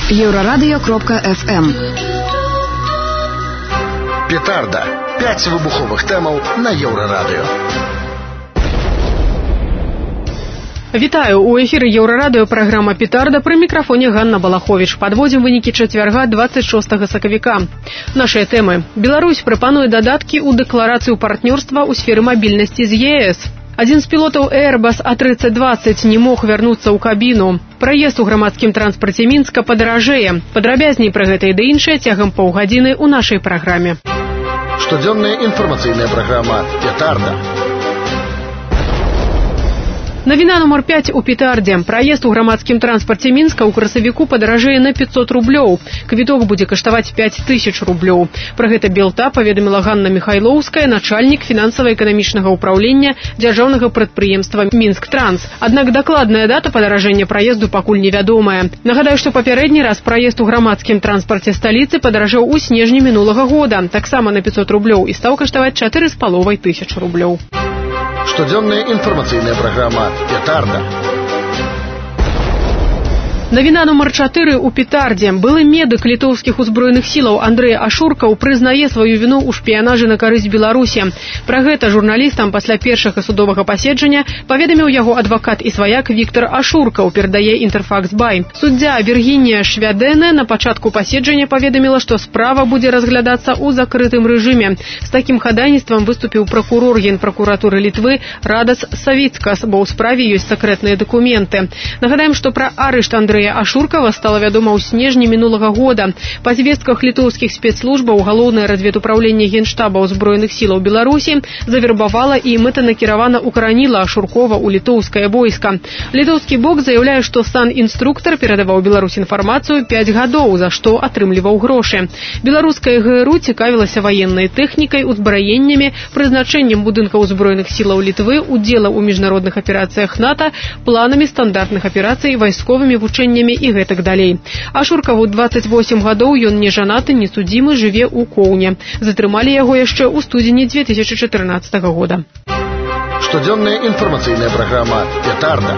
Еврорадио.FM. Петарда. 5 выбуховых тэмаў на Еврорадио. Вітаю! У эфіры Еўрарадыё праграма «Петарда», пры мікрафоне Ганна Балаховіч. Падводзім вынікі чацвярга 26 сакавіка. Нашыя тэмы. Беларусь прапануе дадаткі ў дэкларацыю партнёрства ў сферы мабільнасці з ЕС. Адзін з пілотаў Airbus A320 не мог вярнуцца ў кабіну. Праезд у грамадскім транспарце Мінска падаражэе. Падрабязней пра гэта і да іншае цягам паўгадзіны ў нашай праграме. Штодзённая інфармацыйная праграма «Петарда». Навіна нумар 5 у Петардзе. Праезд у грамадскім транспарце Мінска ў красавіку падаражэе на 500 рублёў. Квіток будзе каштаваць 5000 рублёў. Пра гэта Белта паведаміла Ганна Михайлоўская, начальнік фінансава-эканамічнага ўпраўлення дзяржаўнага прадпрыемства «Мінск-Транс». Аднак дакладная дата падаражэння праезду пакуль невядомая. Нагадаю, што папярэдні раз праезд у грамадскім транспарце сталіцы падаражэў у снежні мінулага года, таксама на 500 рублёў і стаў каштаваць 4500 рублёў. Штодзённая інфармацыйная праграма «Петарда». Навіна нумар 4 у Петардзе. Былы медык літоўскіх узброеных сілаў Андрэй Ашуркаў прызнае сваю віну ў шпіянажы на карысць Беларусі. Пра гэта журналістам пасля першага судовага паседжання паведаміў яго адвакат і сваяк Віктор Ашуркаў, перадае Інтэрфакс-Бай. Суддзя Віргінія Швядэнэ на пачатку паседжання паведаміла, што справа будзе разглядацца ў закрытым рэжыме. З такім хадайніцтвам выступіў пракурор генпракуратуры Літвы Радас Савіцкас, бо ў справе ёсць сакрэтныя дакументы. Нагадаем, што пра арышт Андрэя Ашуркава стала вядома ў снежні мінулага года. Па звестках літоўскіх спецслужбаў галоўнае разведуправленне Генштаба ўзброеных сілаў Беларусі завербавала і мэтанакіравана укараніла Ашуркова ў літоўскае войска. Літоўскі бок заяўляе, што сан-інструктар перадаваў Беларусь інфармацыю 5 гадоў, за што атрымліваў грошы. Беларуская ГРУ цікавілася ваеннай тэхнікай, узбраеннямі, прызначэннем будынкаў узброеных сілаў Літвы, удзелам у міжнародных аперацыях НАТО, планамі стандартных аперацый, вайсковымі вучэннямі і гэтак далей. Ашуркаву 28 гадоў, ён не жанаты, не судзімы, жыве ў Коўне. Затрымалі яго яшчэ ў студзені 2014 года. Штодзённая інфармацыйная праграма «Петарда».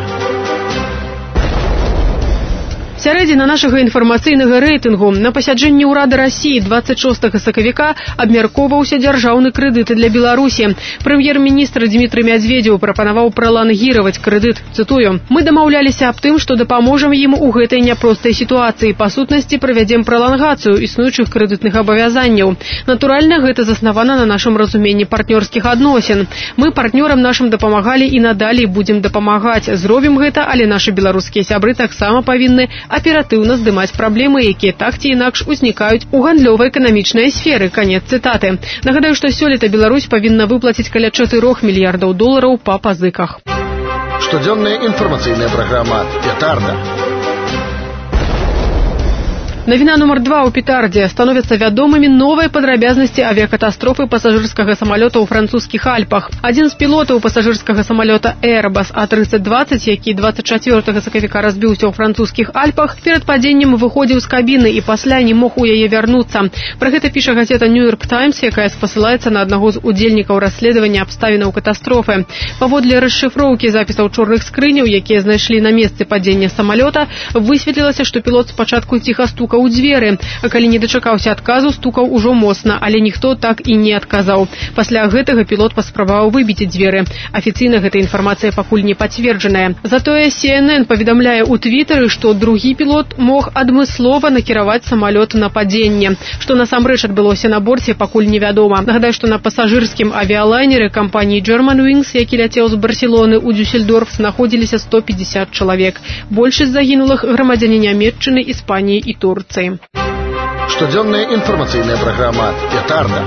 Сярэдзіна нашага інфармацыйнага рэйтынгу. На пасяджэнні ўрада Расіі 26 сакавіка абмяркоўваўся дзяржаўны крэдыт для Беларусі. Прэм'ер-міністр Дмітрый Мядзведзеў прапанаваў пралангіраваць крэдыт. Цытую: «Мы дамаўляліся аб тым, што дапаможам ім у гэтай няпростай сітуацыі. Па сутнасці правядзем пралангацыю існуючых крэдытных абавязанняў. Натуральна, гэта заснавана на нашым разуменні партнёрскіх адносін. Мы партнёрам нашым дапамагалі і надалей будзем дапамагаць. Зробім гэта, але нашы беларускія сябры таксама павінны аператыўна здымаць праблемы, якія так ці інакш узнікаюць у гандлёва-эканамічнай сферы». Канец цытаты. Нагадаю, што сёлета Беларусь павінна выплаціць каля 4 мільярдаў долараў па пазыках. Штодзённая інфармацыйная праграма «Петарда». Навіна нумар 2 у Петардзе. Становяцца вядомымі новыя падрабязнасці авіякатастрофы пасажырскага самалёта ў французскіх Альпах. Адзін з пілотаў пасажырскага самалёта Airbus A320, які 24 сакавіка разбіўся ў французскіх Альпах, перад падзеннем выходзіў з кабіны і пасля не мог у яе вярнуцца. Пра гэта піша газета New York Times, якая спасылаецца на аднаго з удзельнікаў расследавання абставінаў катастрофы. Паводле расшыфроўкі запісаў чорных скрыняў, якія знайшлі на месцы падзення самалёта, высветлілася, што пілот спачатку ціха стукаў у дзверы, а калі не дачакаўся адказу, стукаў ужо моцна, але ніхто так і не адказаў. Пасля гэтага пілот паспрабаваў выбіць дзверы. Афіцыйна гэта інфармацыя пакуль не пацверджаная. Затое CNN паведамляе ў твітары, што другі пілот мог адмыслова накіраваць самалёт на падзенне. Што насамрэч адбылося на борце, пакуль невядома. Нагадаю, што на пасажырскім авіялайнеры кампаніі Germanwings, які ляцеў з Барселоны ў Дюссельдорф, знаходзіліся 150 чалавек. Большасць загінулых грамадзяне Нямецчыны, Іспаніі і Турцыі. Штодзённая інфармацыйная праграма «Петарда».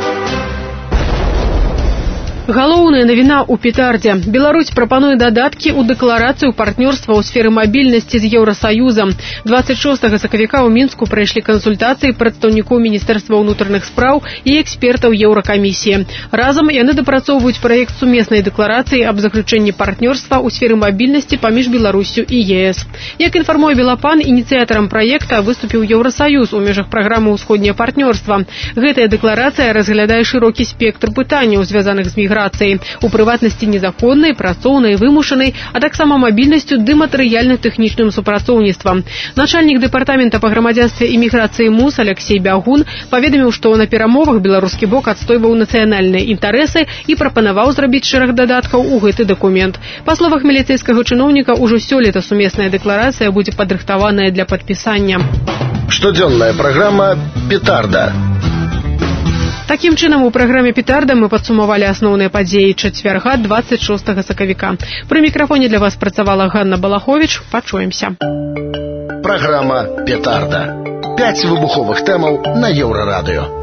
Галоўная навіна ў Петардзе. Беларусь прапануе дадаткі ў дэкларацыю партнёрства ў сферы мабільнасці з Еўрасаюзам. 26 сакавіка ў Мінску прайшлі кансультацыі прадстаўнікоў Міністэрства ўнутраных спраў і экспертаў Еўракамісіі. Разам яны дапрацоўваюць праект сумеснай дэкларацыі аб заключэнні партнёрства ў сферы мабільнасці паміж Беларуссю і ЕС. Як інфармуе Белапан, ініцыятарам праекта выступіў Еўрасаюз у межах праграмы «Усходняе партнёрства». Гэтая дэкларацыя разглядае шырокі спектр пытанняў, звязаных з міграцыяй, міграцыі, у прыватнасці незаконнай, працоўнай, вымушанай, а таксама мабільнасцю ды матэрыяльна-тэхнічным супрацоўніцтвам. Начальнік дэпартамента па грамадзянстве і міграцыі МУС Алексей Бягун паведаміў, што на перамовах беларускі бок адстойваў нацыянальныя інтарэсы і прапанаваў зрабіць шэраг дадаткаў у гэты дакумент. Па словах міліцэйскага чыноўніка, ужо сёлета сумесная дэкларацыя будзе падрыхтаваная для падпісання. Штодзённая праграма «Петарда». Такім чынам, у праграме «Петарда» мы падсумавалі асноўныя падзеі чацвярга 26 сакавіка. Пры мікрафоне для вас працавала Ганна Балаховіч. Пачуемся. Праграма «Петарда». 5 выбуховых тэмаў на Еўрарадыё.